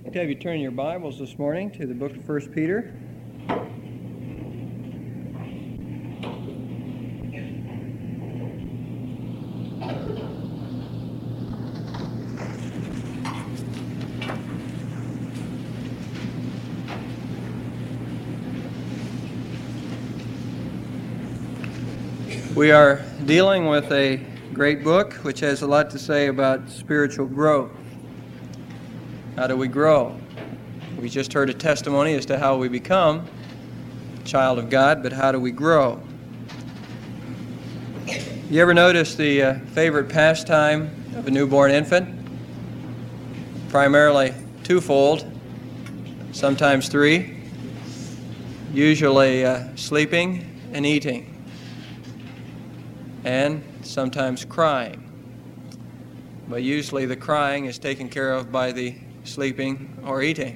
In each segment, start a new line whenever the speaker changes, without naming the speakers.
To have you turn your Bibles this morning to the book of 1 Peter. We are dealing with a great book which has a lot to say about spiritual growth. How do we grow? We just heard a testimony as to how we become a child of God, but how do we grow? You ever notice the favorite pastime of a newborn infant? Primarily twofold, sometimes three, usually sleeping and eating, and sometimes crying. But usually the crying is taken care of by the sleeping or eating.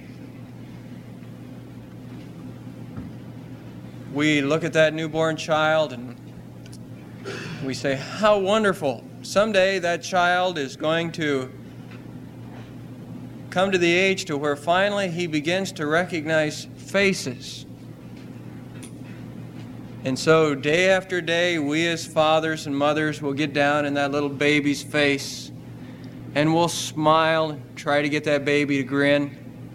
We look at that newborn child and we say, how wonderful. Someday that child is going to come to the age to where finally he begins to recognize faces. And so day after day, we as fathers and mothers will get down in that little baby's face and we'll smile and try to get that baby to grin.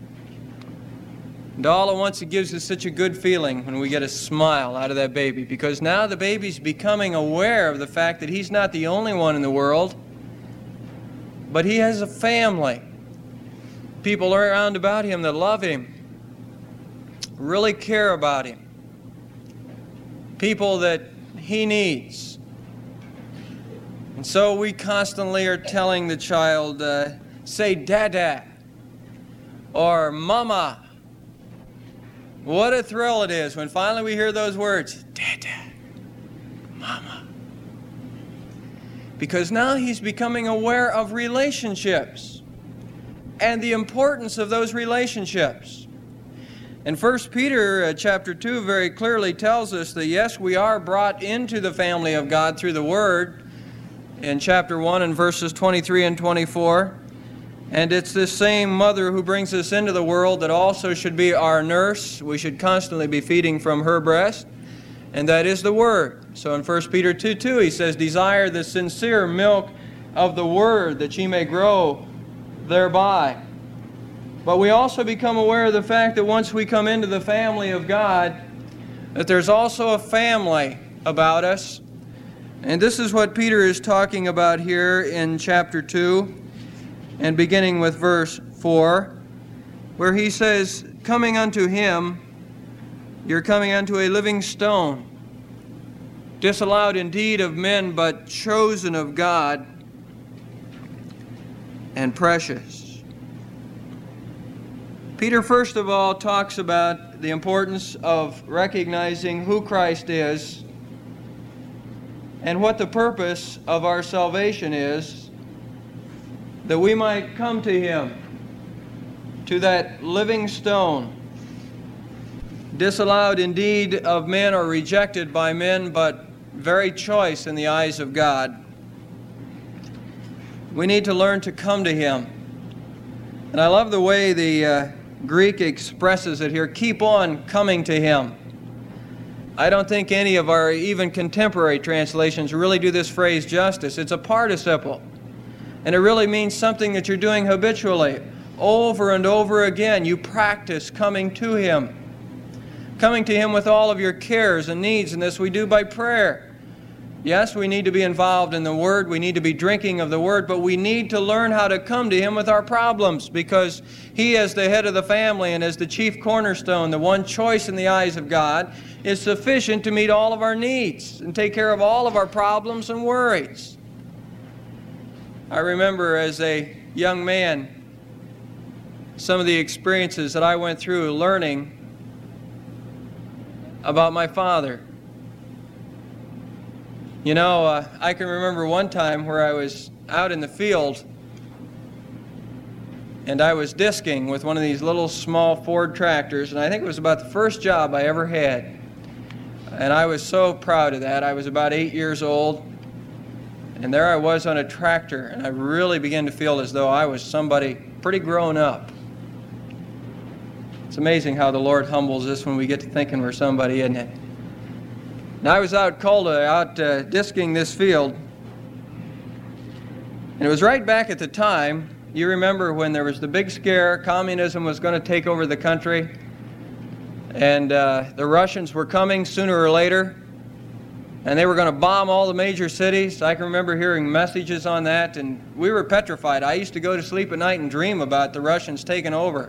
And all at once it gives us such a good feeling when we get a smile out of that baby, because now the baby's becoming aware of the fact that he's not the only one in the world, but he has a family. People around about him that love him, really care about him. People that he needs. And so we constantly are telling the child, say Dada or Mama. What a thrill it is when finally we hear those words, Dada, Mama. Because now he's becoming aware of relationships and the importance of those relationships. And 1 Peter chapter 2 very clearly tells us that yes, we are brought into the family of God through the Word in chapter 1 and verses 23 and 24. And it's this same mother who brings us into the world that also should be our nurse. We should constantly be feeding from her breast, and that is the Word. So in 1 Peter 2:2 he says, desire the sincere milk of the Word that ye may grow thereby. But we also become aware of the fact that once we come into the family of God, that there's also a family about us. And this is what Peter is talking about here in chapter 2, and beginning with verse 4, where he says, coming unto him, you're coming unto a living stone, disallowed indeed of men, but chosen of God, and precious. Peter, first of all, talks about the importance of recognizing who Christ is and what the purpose of our salvation is, that we might come to Him, to that living stone, disallowed indeed of men or rejected by men, but very choice in the eyes of God. We need to learn to come to Him. And I love the way the Greek expresses it here, keep on coming to Him. I don't think any of our even contemporary translations really do this phrase justice. It's a participle. And it really means something that you're doing habitually, over and over again. You practice coming to Him. Coming to Him with all of your cares and needs, and this we do by prayer. Yes, we need to be involved in the Word. We need to be drinking of the Word, but we need to learn how to come to Him with our problems, because He, as the head of the family and as the chief cornerstone, the one choice in the eyes of God, is sufficient to meet all of our needs and take care of all of our problems and worries. I remember as a young man some of the experiences that I went through learning about my father. You know, I can remember one time where I was out in the field and I was disking with one of these little small Ford tractors, and I think it was about the first job I ever had. And I was so proud of that. I was about 8 years old, and there I was on a tractor, and I really began to feel as though I was somebody pretty grown up. It's amazing how the Lord humbles us when we get to thinking we're somebody, isn't it? Now, I was out disking this field, and it was right back at the time, you remember when there was the big scare, communism was going to take over the country, and the Russians were coming sooner or later, and they were going to bomb all the major cities. I can remember hearing messages on that, and we were petrified. I used to go to sleep at night and dream about the Russians taking over.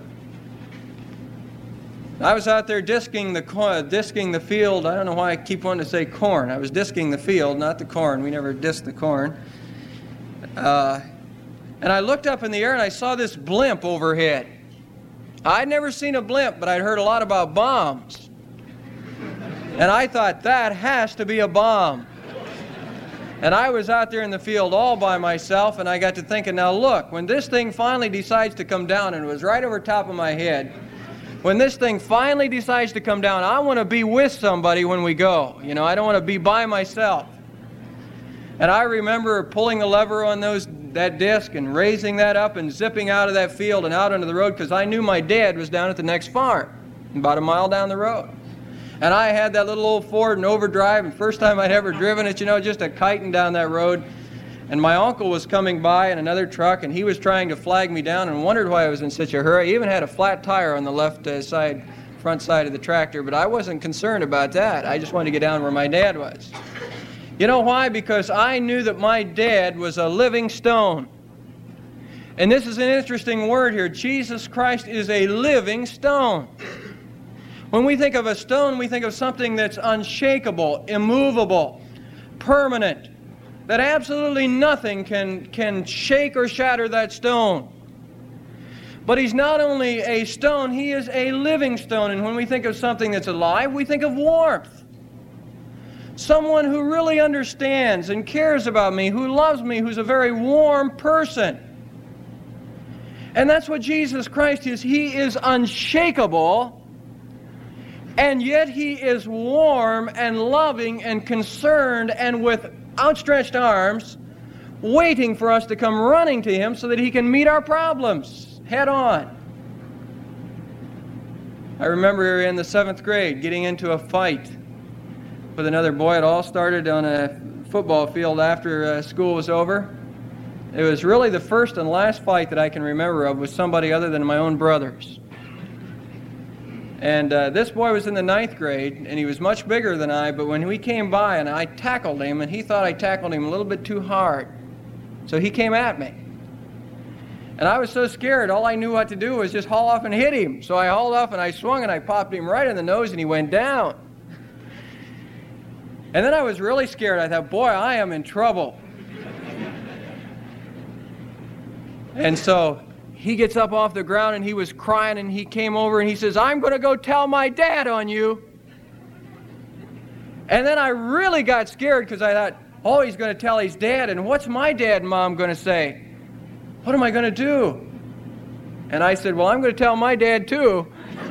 I was out there disking the field. I don't know why I keep wanting to say corn. I was disking the field, not the corn. We never disked the corn. And I looked up in the air and I saw this blimp overhead. I'd never seen a blimp, but I'd heard a lot about bombs. And I thought, that has to be a bomb. And I was out there in the field all by myself, and I got to thinking, now look, when this thing finally decides to come down, and it was right over top of my head, when this thing finally decides to come down, I want to be with somebody when we go. You know, I don't want to be by myself. And I remember pulling the lever on that disc and raising that up and zipping out of that field and out onto the road, because I knew my dad was down at the next farm, about a mile down the road. And I had that little old Ford in overdrive, and first time I'd ever driven it, you know, just a kiting down that road. And my uncle was coming by in another truck, and he was trying to flag me down and wondered why I was in such a hurry. He even had a flat tire on the left front side of the tractor, but I wasn't concerned about that. I just wanted to get down where my dad was. You know why? Because I knew that my dad was a living stone. And this is an interesting word here. Jesus Christ is a living stone. When we think of a stone, we think of something that's unshakable, immovable, permanent, that absolutely nothing can shake or shatter that stone. But he's not only a stone, he is a living stone. And when we think of something that's alive, we think of warmth. Someone who really understands and cares about me, who loves me, who's a very warm person. And that's what Jesus Christ is. He is unshakable, and yet he is warm and loving and concerned and with outstretched arms, waiting for us to come running to him so that he can meet our problems head on. I remember in the 7th grade getting into a fight with another boy. It all started on a football field after school was over. It was really the first and last fight that I can remember of with somebody other than my own brothers. And this boy was in the 9th grade, and he was much bigger than I, but when we came by and I tackled him, and he thought I tackled him a little bit too hard, so he came at me. And I was so scared, all I knew what to do was just haul off and hit him. So I hauled off and I swung and I popped him right in the nose, and he went down. And then I was really scared. I thought, boy, I am in trouble. And so he gets up off the ground, and he was crying, and he came over and he says, I'm going to go tell my dad on you. And then I really got scared, because I thought, oh, he's going to tell his dad, and what's my dad and mom going to say? What am I going to do? And I said, well, I'm going to tell my dad too.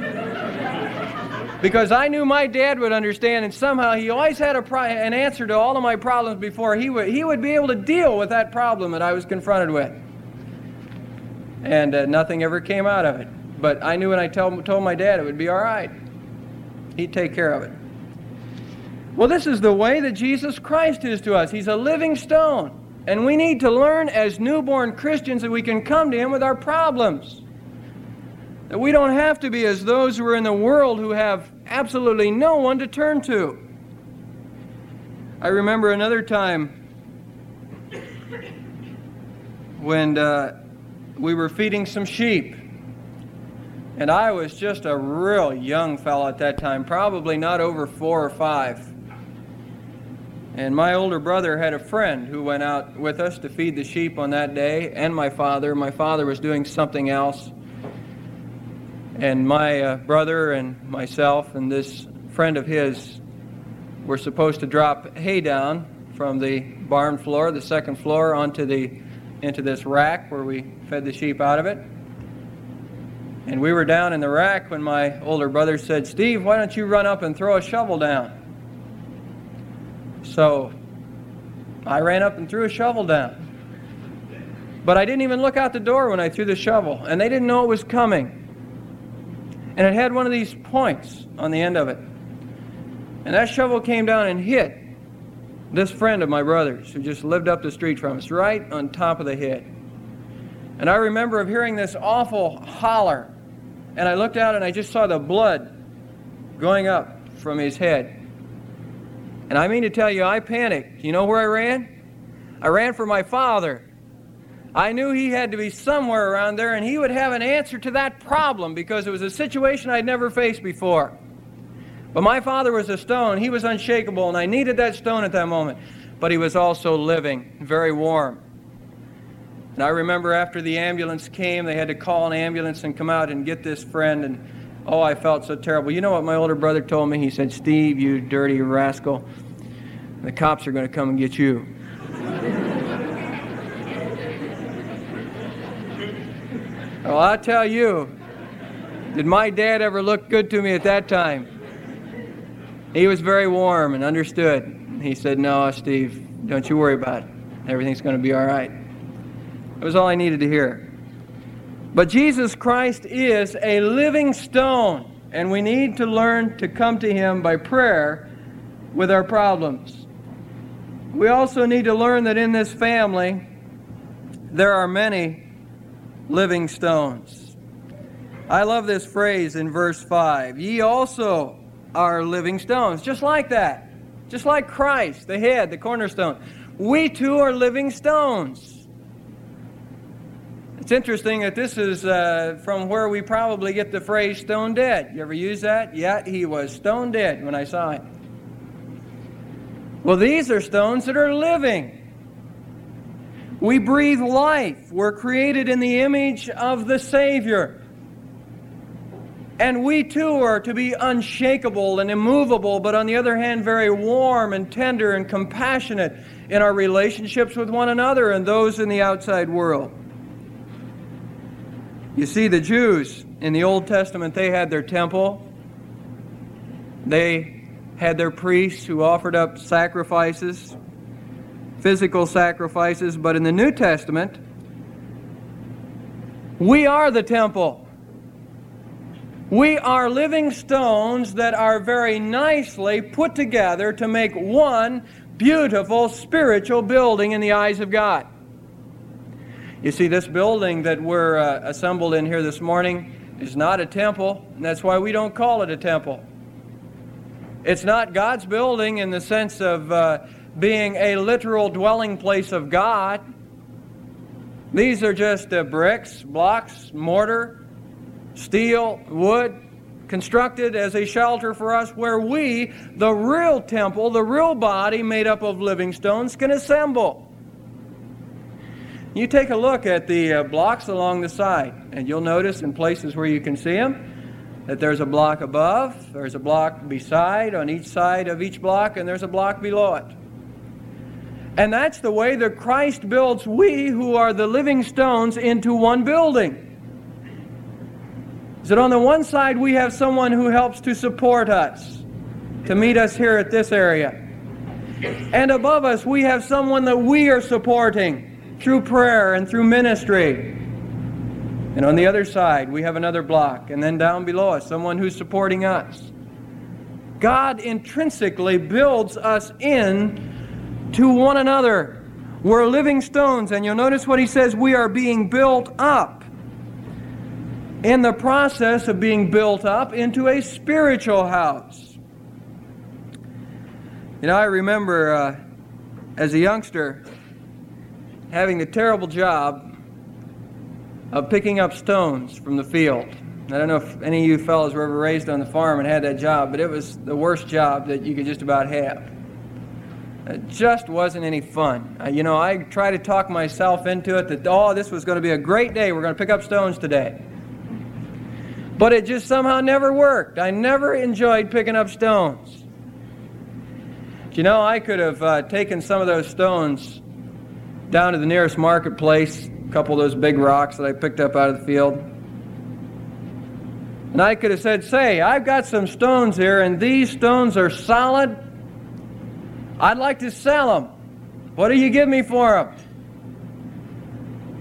Because I knew my dad would understand, and somehow he always had an answer to all of my problems before he would be able to deal with that problem that I was confronted with. And nothing ever came out of it. But I knew when I told my dad it would be all right. He'd take care of it. Well, this is the way that Jesus Christ is to us. He's a living stone. And we need to learn as newborn Christians that we can come to him with our problems. That we don't have to be as those who are in the world who have absolutely no one to turn to. I remember another time when we were feeding some sheep. And I was just a real young fellow at that time, probably not over 4 or 5. And my older brother had a friend who went out with us to feed the sheep on that day, and my father. My father was doing something else. And my brother and myself and this friend of his were supposed to drop hay down from the barn floor, the 2nd floor, into this rack where we fed the sheep out of it. And we were down in the rack when my older brother said, Steve, why don't you run up and throw a shovel down? So I ran up and threw a shovel down. But I didn't even look out the door when I threw the shovel, and they didn't know it was coming. And it had one of these points on the end of it. And that shovel came down and hit this friend of my brother's who just lived up the street from us, right on top of the head. And I remember of hearing this awful holler. And I looked out and I just saw the blood going up from his head. And I mean to tell you, I panicked. You know where I ran? I ran for my father. I knew he had to be somewhere around there, and he would have an answer to that problem because it was a situation I'd never faced before. But my father was a stone. He was unshakable, and I needed that stone at that moment. But he was also living, very warm. And I remember after the ambulance came, they had to call an ambulance and come out and get this friend, and oh, I felt so terrible. You know what my older brother told me? He said, "Steve, you dirty rascal, the cops are going to come and get you." Well, I'll tell you, did my dad ever look good to me at that time? He was very warm and understood. He said, "No, Steve, don't you worry about it. Everything's going to be all right." That was all I needed to hear. But Jesus Christ is a living stone, and we need to learn to come to Him by prayer with our problems. We also need to learn that in this family, there are many living stones. I love this phrase in verse 5. Ye also are living stones. Just like that. Just like Christ, the head, the cornerstone. We too are living stones. It's interesting that this is from where we probably get the phrase stone dead. You ever use that? Yeah, he was stone dead when I saw him. Well, these are stones that are living. We breathe life. We're created in the image of the Savior. And we too are to be unshakable and immovable, but on the other hand, very warm and tender and compassionate in our relationships with one another and those in the outside world. You see, the Jews in the Old Testament, they had their temple. They had their priests who offered up sacrifices, physical sacrifices, but in the New Testament, we are the temple. We are living stones that are very nicely put together to make one beautiful spiritual building in the eyes of God. You see, this building that we're assembled in here this morning is not a temple, and that's why we don't call it a temple. It's not God's building in the sense of being a literal dwelling place of God. These are just bricks, blocks, mortar, steel, wood, constructed as a shelter for us where we, the real temple, the real body made up of living stones, can assemble. You take a look at the blocks along the side, and you'll notice in places where you can see them that there's a block above, there's a block beside, on each side of each block, and there's a block below it. And that's the way that Christ builds we who are the living stones into one building. Is that on the one side we have someone who helps to support us, to meet us here at this area. And above us we have someone that we are supporting through prayer and through ministry. And on the other side we have another block, and then down below us someone who's supporting us. God intrinsically builds us in to one another. We're living stones, and you'll notice what he says, we are being built up. In the process of being built up into a spiritual house. You know, I remember as a youngster having the terrible job of picking up stones from the field. I don't know if any of you fellows were ever raised on the farm and had that job, but it was the worst job that you could just about have. It just wasn't any fun. You know, I tried to talk myself into it that, oh, this was going to be a great day. We're going to pick up stones today. But it just somehow never worked. I never enjoyed picking up stones. But you know, I could have taken some of those stones down to the nearest marketplace, a couple of those big rocks that I picked up out of the field. And I could have said, say, I've got some stones here, and these stones are solid. I'd like to sell them. What do you give me for them?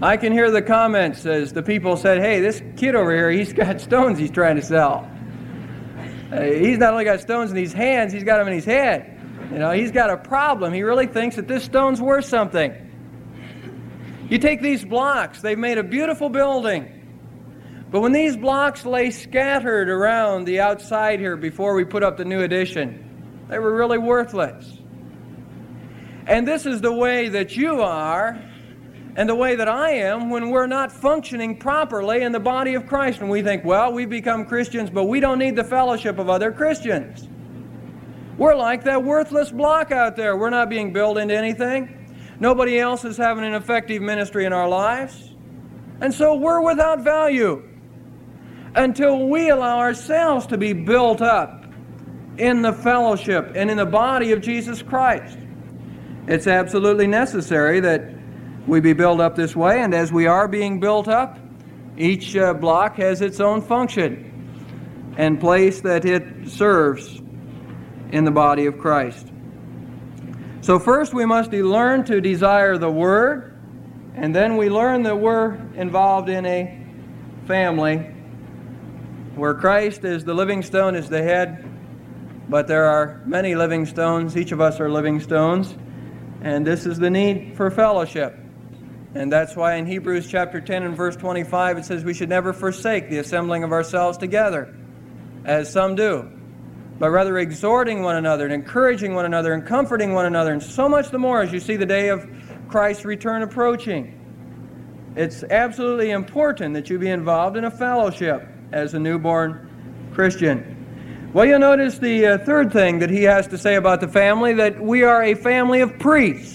I can hear the comments as the people said, hey, this kid over here, he's got stones he's trying to sell. He's not only got stones in his hands, he's got them in his head. You know, he's got a problem. He really thinks that this stone's worth something. You take these blocks, they've made a beautiful building. But when these blocks lay scattered around the outside here before we put up the new addition, they were really worthless. And this is the way that you are and the way that I am when we're not functioning properly in the body of Christ. And we think, well, we've become Christians, but we don't need the fellowship of other Christians. We're like that worthless block out there. We're not being built into anything. Nobody else is having an effective ministry in our lives. And so we're without value until we allow ourselves to be built up in the fellowship and in the body of Jesus Christ. It's absolutely necessary that we be built up this way, and as we are being built up, each block has its own function and place that it serves in the body of Christ. So first we must learn to desire the Word, and then we learn that we're involved in a family where Christ is the living stone, is the head, but there are many living stones. Each of us are living stones, and this is the need for fellowship. And that's why in Hebrews chapter 10 and verse 25 it says we should never forsake the assembling of ourselves together, as some do, but rather exhorting one another and encouraging one another and comforting one another, and so much the more as you see the day of Christ's return approaching. It's absolutely important that you be involved in a fellowship as a newborn Christian. Well, you'll notice the third thing that he has to say about the family, that we are a family of priests.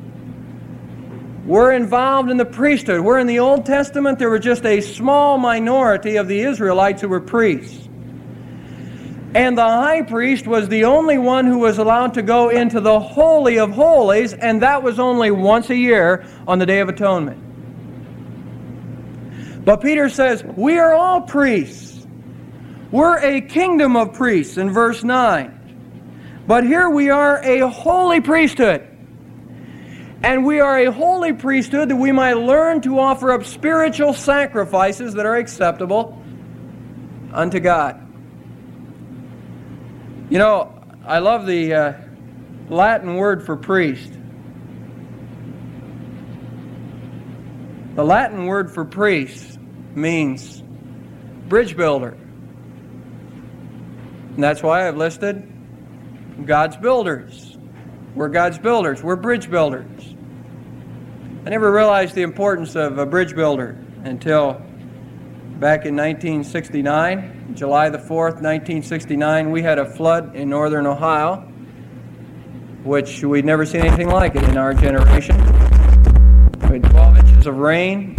We're involved in the priesthood. We're in the Old Testament. There were just a small minority of the Israelites who were priests. And the high priest was the only one who was allowed to go into the Holy of Holies, and that was only once a year on the Day of Atonement. But Peter says, we are all priests. We're a kingdom of priests in verse 9. But here we are a holy priesthood. And we are a holy priesthood that we might learn to offer up spiritual sacrifices that are acceptable unto God. You know, I love the Latin word for priest. The Latin word for priest means bridge builder. And that's why I've listed God's builders. We're God's builders. We're bridge builders. I never realized the importance of a bridge builder until back in 1969, July the 4th, 1969, we had a flood in northern Ohio, which we'd never seen anything like it in our generation. We had 12 inches of rain.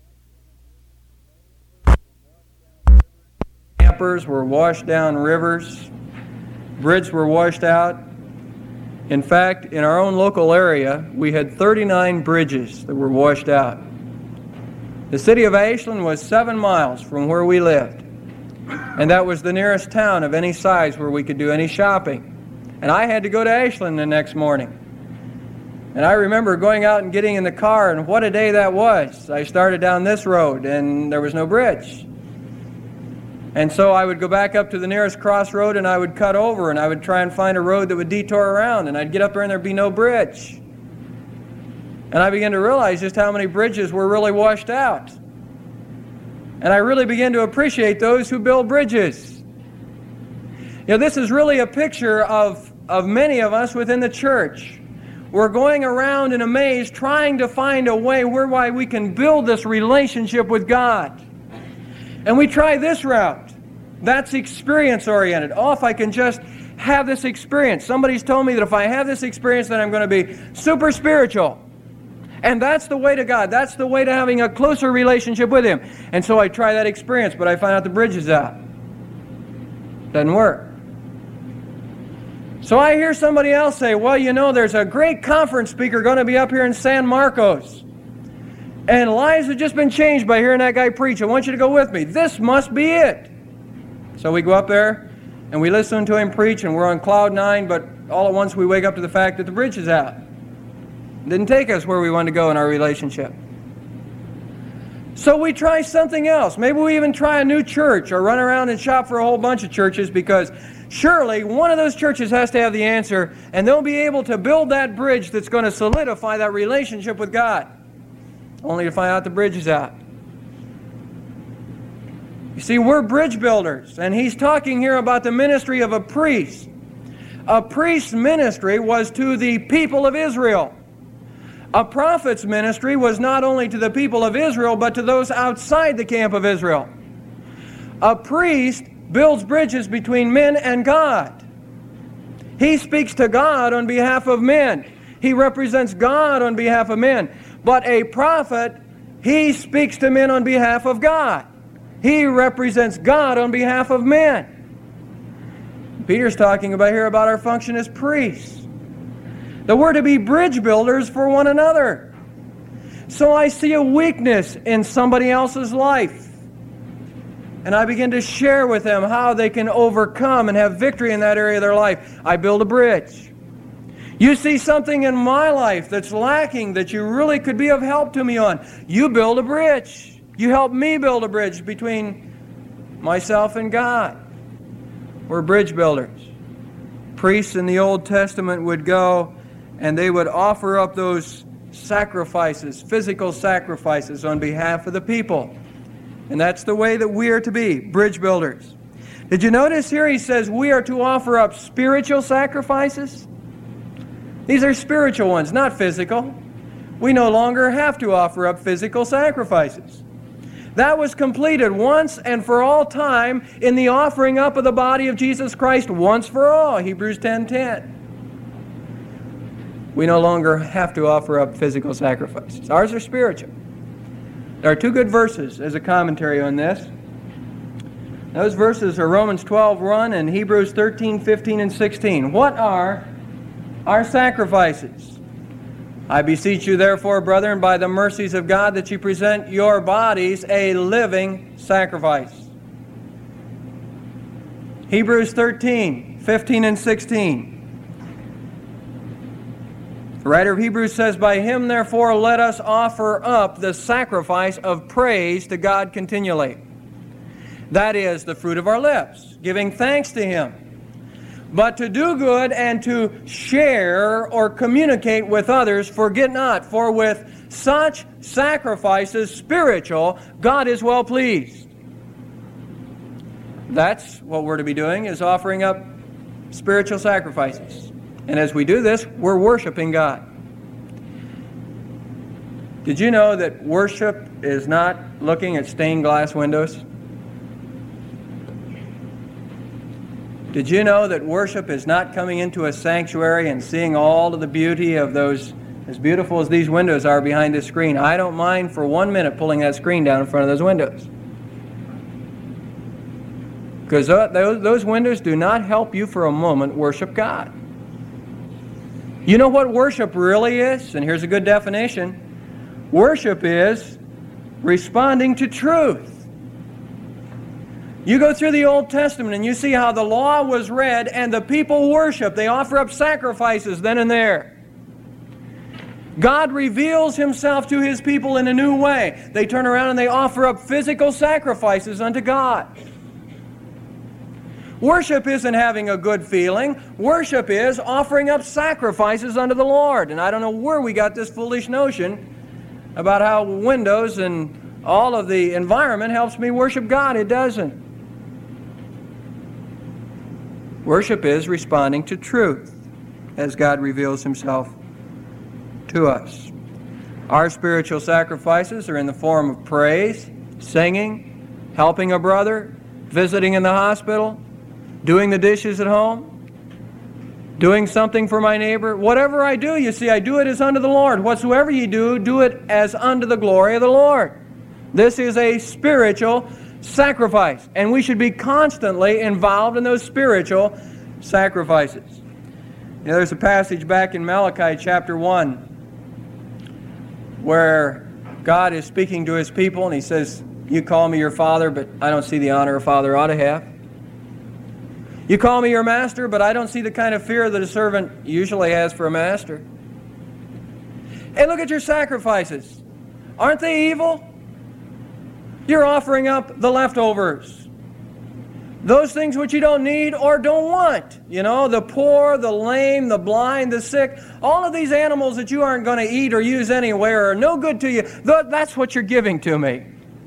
Campers were washed down rivers. Bridges were washed out. In fact, in our own local area, we had 39 bridges that were washed out. The city of Ashland was 7 miles from where we lived, and that was the nearest town of any size where we could do any shopping. And I had to go to Ashland the next morning. And I remember going out and getting in the car, and what a day that was. I started down this road, and there was no bridge. And so I would go back up to the nearest crossroad, and I would cut over, and I would try and find a road that would detour around, and I'd get up there and there'd be no bridge. And I began to realize just how many bridges were really washed out. And I really began to appreciate those who build bridges. You know, this is really a picture of many of us within the church. We're going around in a maze trying to find a way whereby we can build this relationship with God. And we try this route. That's experience-oriented. Oh, if I can just have this experience. Somebody's told me that if I have this experience, then I'm going to be super spiritual. And that's the way to God. That's the way to having a closer relationship with Him. And so I try that experience, but I find out the bridge is out. Doesn't work. So I hear somebody else say, well, you know, there's a great conference speaker going to be up here in San Marcos. And lives have just been changed by hearing that guy preach. I want you to go with me. This must be it. So we go up there, and we listen to him preach, and we're on cloud 9, but all at once we wake up to the fact that the bridge is out. It didn't take us where we wanted to go in our relationship. So we try something else. Maybe we even try a new church or run around and shop for a whole bunch of churches, because surely one of those churches has to have the answer, and they'll be able to build that bridge that's going to solidify that relationship with God, only to find out the bridge is out. You see, we're bridge builders, and he's talking here about the ministry of a priest. A priest's ministry was to the people of Israel. A prophet's ministry was not only to the people of Israel, but to those outside the camp of Israel. A priest builds bridges between men and God. He speaks to God on behalf of men. He represents God on behalf of men. But a prophet, he speaks to men on behalf of God. He represents God on behalf of men. Peter's talking about here about our function as priests. That we're to be bridge builders for one another. So I see a weakness in somebody else's life, and I begin to share with them how they can overcome and have victory in that area of their life. I build a bridge. You see something in my life that's lacking that you really could be of help to me on. You build a bridge. You help me build a bridge between myself and God. We're bridge builders. Priests in the Old Testament would go and they would offer up those sacrifices, physical sacrifices on behalf of the people. And that's the way that we are to be, bridge builders. Did you notice here he says we are to offer up spiritual sacrifices? These are spiritual ones, not physical. We no longer have to offer up physical sacrifices. That was completed once and for all time in the offering up of the body of Jesus Christ once for all, Hebrews 10:10. We no longer have to offer up physical sacrifices. Ours are spiritual. There are two good verses as a commentary on this. Those verses are Romans 12:1 and Hebrews 13:15 and 16. What are our sacrifices? I beseech you, therefore, brethren, by the mercies of God, that you present your bodies a living sacrifice. Hebrews 13:15 and 16. The writer of Hebrews says, by him, therefore, let us offer up the sacrifice of praise to God continually. That is the fruit of our lips, giving thanks to him. But to do good and to share or communicate with others, forget not, for with such sacrifices, spiritual, God is well pleased. That's what we're to be doing, is offering up spiritual sacrifices. And as we do this, we're worshiping God. Did you know that worship is not looking at stained glass windows? Did you know that worship is not coming into a sanctuary and seeing all of the beauty of those, as beautiful as these windows are behind this screen? I don't mind for 1 minute pulling that screen down in front of those windows. Because those windows do not help you for a moment worship God. You know what worship really is? And here's a good definition. Worship is responding to truth. You go through the Old Testament and you see how the law was read and the people worship. They offer up sacrifices then and there. God reveals himself to his people in a new way. They turn around and they offer up physical sacrifices unto God. Worship isn't having a good feeling. Worship is offering up sacrifices unto the Lord. And I don't know where we got this foolish notion about how windows and all of the environment helps me worship God. It doesn't. Worship is responding to truth as God reveals himself to us. Our spiritual sacrifices are in the form of praise, singing, helping a brother, visiting in the hospital, doing the dishes at home, doing something for my neighbor. Whatever I do, you see, I do it as unto the Lord. Whatsoever ye do, do it as unto the glory of the Lord. This is a spiritual sacrifice, and we should be constantly involved in those spiritual sacrifices. You know, there's a passage back in Malachi chapter 1 where God is speaking to his people, and he says, you call me your father, but I don't see the honor a father ought to have. You call me your master, but I don't see the kind of fear that a servant usually has for a master. And look at your sacrifices. Aren't they evil? You're offering up the leftovers. Those things which you don't need or don't want. You know, the poor, the lame, the blind, the sick. All of these animals that you aren't going to eat or use anywhere are no good to you. That's what you're giving to me.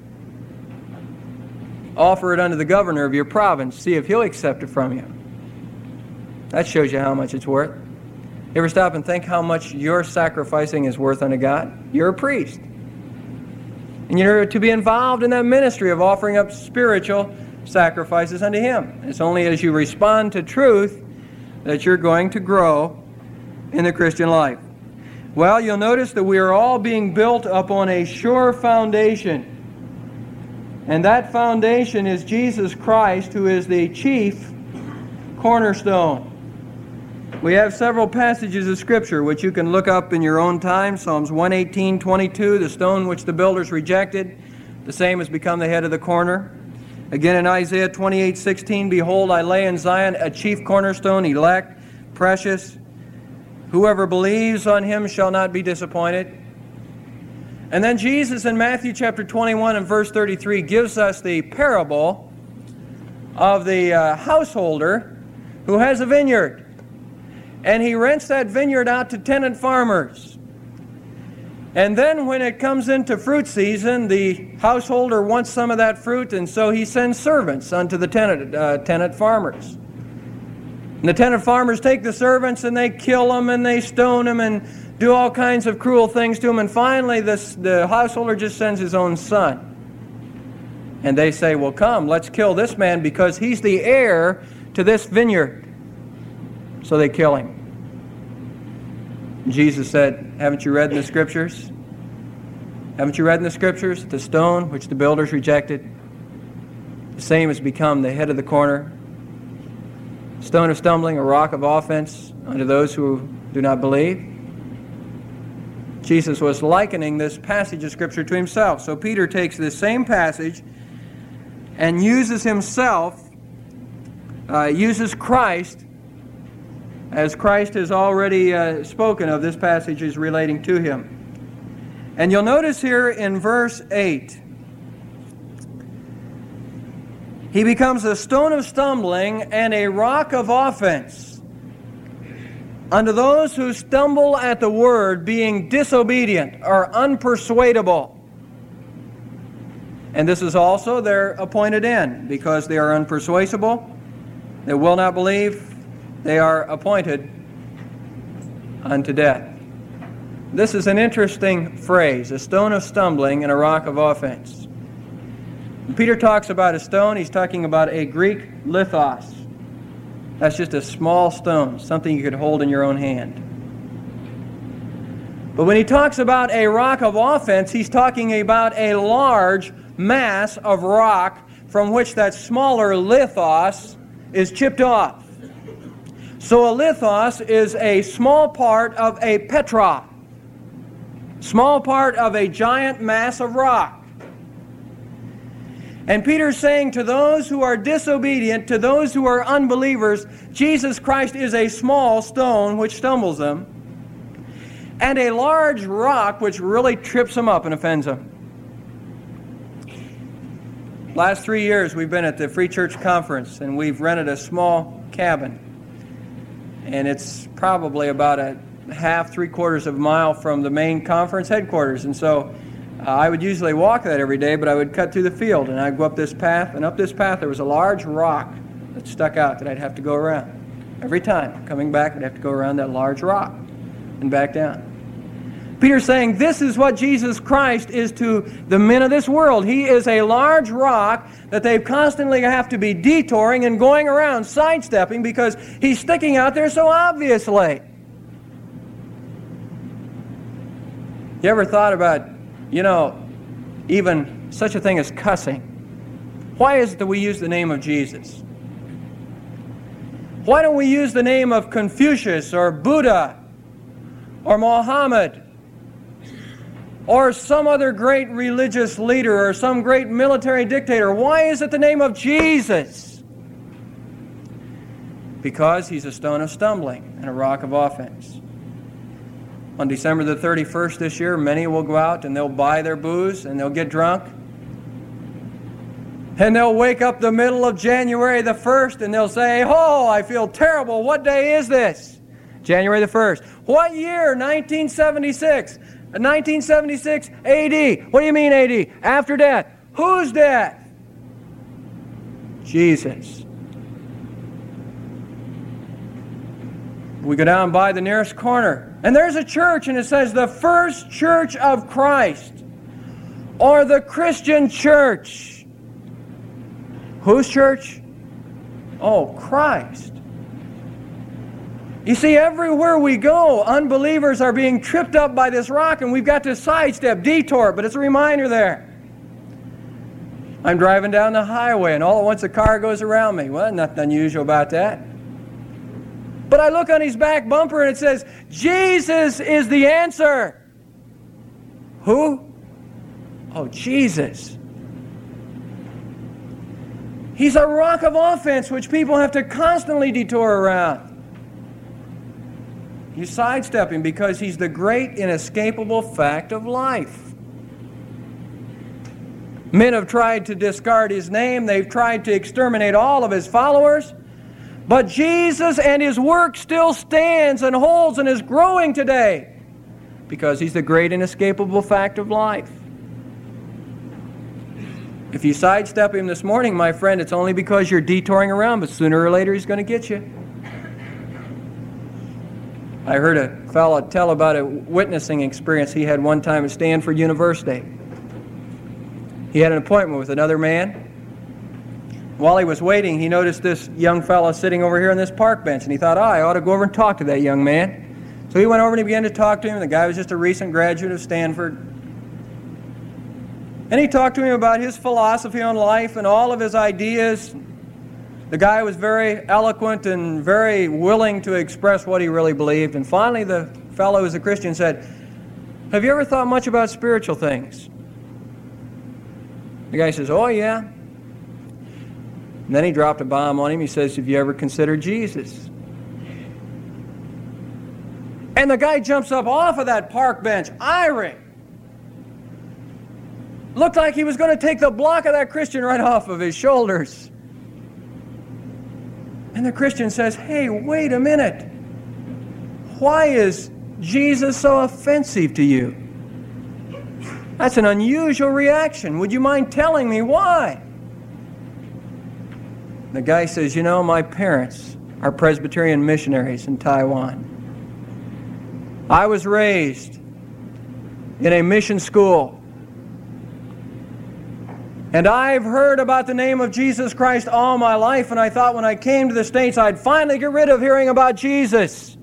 Offer it unto the governor of your province. See if he'll accept it from you. That shows you how much it's worth. You ever stop and think how much your sacrificing is worth unto God? You're a priest. And you're to be involved in that ministry of offering up spiritual sacrifices unto Him. It's only as you respond to truth that you're going to grow in the Christian life. Well, you'll notice that we are all being built upon a sure foundation. And that foundation is Jesus Christ, who is the chief cornerstone. We have several passages of Scripture which you can look up in your own time. Psalms 118:22, the stone which the builders rejected, the same has become the head of the corner. Again in Isaiah 28:16, behold, I lay in Zion a chief cornerstone, elect, precious. Whoever believes on him shall not be disappointed. And then Jesus in Matthew chapter 21 and verse 33 gives us the parable of the householder who has a vineyard. And he rents that vineyard out to tenant farmers. And then when it comes into fruit season, the householder wants some of that fruit, and so he sends servants unto the tenant farmers. And the tenant farmers take the servants and they kill them and they stone them and do all kinds of cruel things to them. And finally the householder just sends his own son. And they say, well, come, let's kill this man because he's the heir to this vineyard. So they kill him. Jesus said, haven't you read in the Scriptures? Haven't you read in the Scriptures? The stone which the builders rejected, the same has become the head of the corner. Stone of stumbling, a rock of offense unto those who do not believe. Jesus was likening this passage of Scripture to himself. So Peter takes this same passage and uses himself, uses Christ, as Christ has already spoken of. This passage is relating to him. And you'll notice here in verse 8, he becomes a stone of stumbling and a rock of offense unto those who stumble at the word, being disobedient or unpersuadable. And this is also their appointed end, because they are unpersuadable, they will not believe, they are appointed unto death. This is an interesting phrase, a stone of stumbling and a rock of offense. When Peter talks about a stone, he's talking about a Greek lithos. That's just a small stone, something you could hold in your own hand. But when he talks about a rock of offense, he's talking about a large mass of rock from which that smaller lithos is chipped off. So a lithos is a small part of a petra, small part of a giant mass of rock. And Peter's saying to those who are disobedient, to those who are unbelievers, Jesus Christ is a small stone which stumbles them, and a large rock which really trips them up and offends them. Last 3 years we've been at the Free Church Conference, and we've rented a small cabin. And it's probably about a half, 3/4 of a mile from the main conference headquarters. And so I would usually walk that every day, but I would cut through the field, and I'd go up this path, and up this path there was a large rock that stuck out that I'd have to go around. Every time coming back, I'd have to go around that large rock and back down. Peter's saying this is what Jesus Christ is to the men of this world. He is a large rock that they constantly have to be detouring and going around, sidestepping, because he's sticking out there so obviously. You ever thought about, even such a thing as cussing? Why is it that we use the name of Jesus? Why don't we use the name of Confucius or Buddha or Muhammad or some other great religious leader or some great military dictator? Why is it the name of Jesus? Because he's a stone of stumbling and a rock of offense. On December the 31st this year, many will go out and they'll buy their booze and they'll get drunk. And they'll wake up the middle of January the 1st and they'll say, "Oh, I feel terrible. What day is this?" January the 1st. What year? 1976. 1976 AD. What do you mean AD? After death. Whose death? Jesus. We go down by the nearest corner, and there's a church, and it says the First Church of Christ, or the Christian Church. Whose church? Oh, Christ. You see, everywhere we go, unbelievers are being tripped up by this rock, and we've got to sidestep, detour, but it's a reminder there. I'm driving down the highway, and all at once a car goes around me. Well, nothing unusual about that. But I look on his back bumper, and it says, "Jesus is the answer." Who? Oh, Jesus. He's a rock of offense which people have to constantly detour around. You sidestep him because he's the great inescapable fact of life. Men have tried to discard his name. They've tried to exterminate all of his followers. But Jesus and his work still stands and holds and is growing today because he's the great inescapable fact of life. If you sidestep him this morning, my friend, it's only because you're detouring around, but sooner or later he's going to get you. I heard a fellow tell about a witnessing experience he had one time at Stanford University. He had an appointment with another man. While he was waiting, he noticed this young fellow sitting over here on this park bench, and he thought, I ought to go over and talk to that young man. So he went over and he began to talk to him. The guy was just a recent graduate of Stanford. And he talked to him about his philosophy on life and all of his ideas. The guy was very eloquent and very willing to express what he really believed. And finally, the fellow who was a Christian said, "Have you ever thought much about spiritual things?" The guy says, "Oh, yeah." And then he dropped a bomb on him. He says, "Have you ever considered Jesus?" And the guy jumps up off of that park bench, irate. Looked like he was going to take the block of that Christian right off of his shoulders. And the Christian says, "Hey, wait a minute. Why is Jesus so offensive to you?" That's an unusual reaction. Would you mind telling me why? The guy says, "You know, my parents are Presbyterian missionaries in Taiwan. I was raised in a mission school. And I've heard about the name of Jesus Christ all my life, and I thought when I came to the States I'd finally get rid of hearing about Jesus."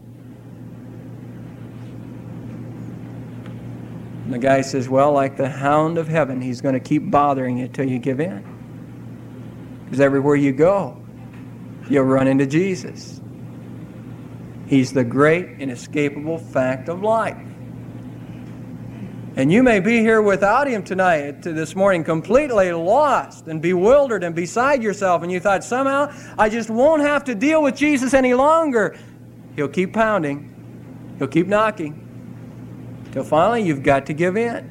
And the guy says, "Well, like the hound of heaven, he's going to keep bothering you till you give in. Because everywhere you go, you'll run into Jesus. He's the great inescapable fact of life. And you may be here without him tonight, this morning, completely lost and bewildered and beside yourself, and you thought, somehow I just won't have to deal with Jesus any longer. He'll keep pounding. He'll keep knocking. Till finally you've got to give in.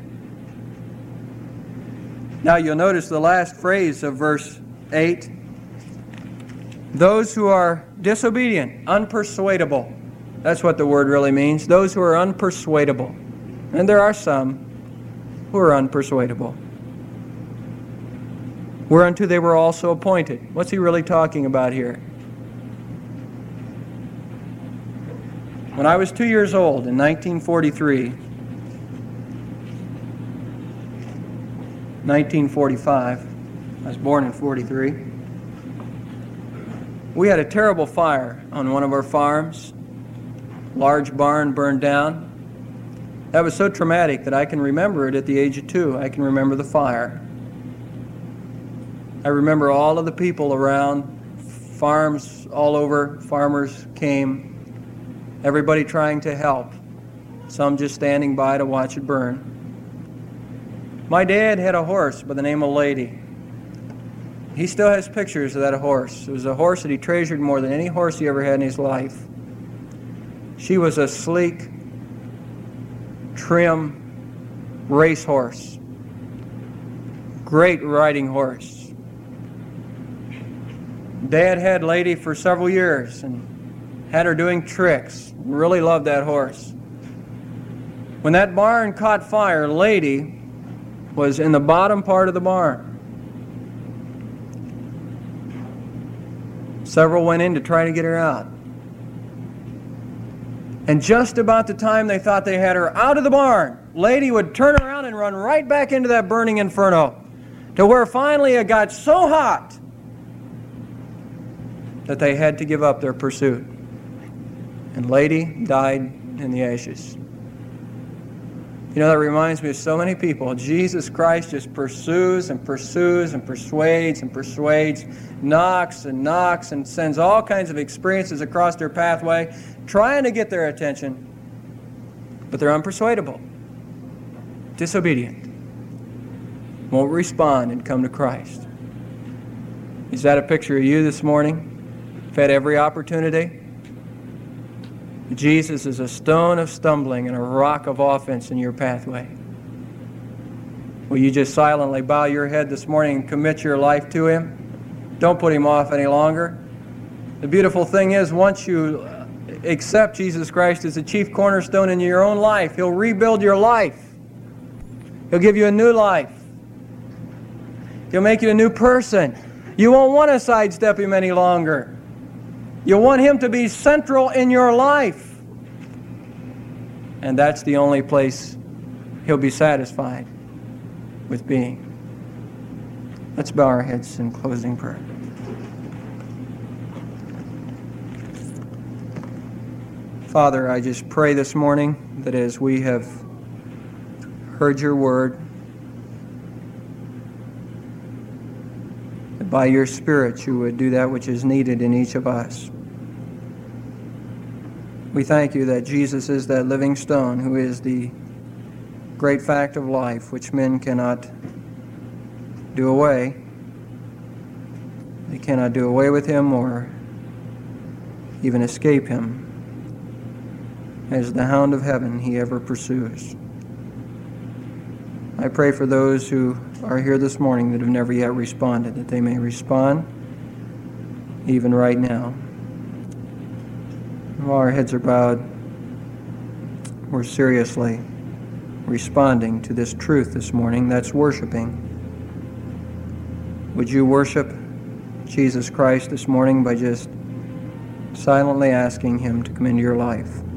Now you'll notice the last phrase of verse 8. Those who are disobedient, unpersuadable. That's what the word really means. Those who are unpersuadable. And there are some who are unpersuadable. Whereunto they were also appointed. What's he really talking about here? When I was 2 years old in 1943, 1945, I was born in 43, we had a terrible fire on one of our farms. Large barn burned down. That was so traumatic that I can remember it at the age of 2. I can remember the fire. I remember all of the people around, farms all over, farmers came, everybody trying to help, some just standing by to watch it burn. My dad had a horse by the name of Lady. He still has pictures of that horse. It was a horse that he treasured more than any horse he ever had in his life. She was a sleek, trim racehorse. Great riding horse. Dad had Lady for several years and had her doing tricks. Really loved that horse. When that barn caught fire, Lady was in the bottom part of the barn. Several went in to try to get her out. And just about the time they thought they had her out of the barn, Lady would turn around and run right back into that burning inferno, to where finally it got so hot that they had to give up their pursuit. And Lady died in the ashes. You know, that reminds me of so many people. Jesus Christ just pursues and pursues and persuades and persuades, knocks and knocks, and sends all kinds of experiences across their pathway, trying to get their attention, but they're unpersuadable, disobedient, won't respond and come to Christ. Is that a picture of you this morning? You've had every opportunity. Jesus is a stone of stumbling and a rock of offense in your pathway. Will you just silently bow your head this morning and commit your life to Him? Don't put Him off any longer. The beautiful thing is, once you accept Jesus Christ as the chief cornerstone in your own life, He'll rebuild your life. He'll give you a new life. He'll make you a new person. You won't want to sidestep Him any longer. You want Him to be central in your life. And that's the only place He'll be satisfied with being. Let's bow our heads in closing prayer. Father, I just pray this morning that as we have heard your word, that by your Spirit you would do that which is needed in each of us. We thank you that Jesus is that living stone who is the great fact of life which men cannot do away. They cannot do away with Him or even escape Him. As the hound of heaven, He ever pursues. I pray for those who are here this morning that have never yet responded, that they may respond even right now. While our heads are bowed, we're seriously responding to this truth this morning. That's worshiping. Would you worship Jesus Christ this morning by just silently asking Him to come into your life?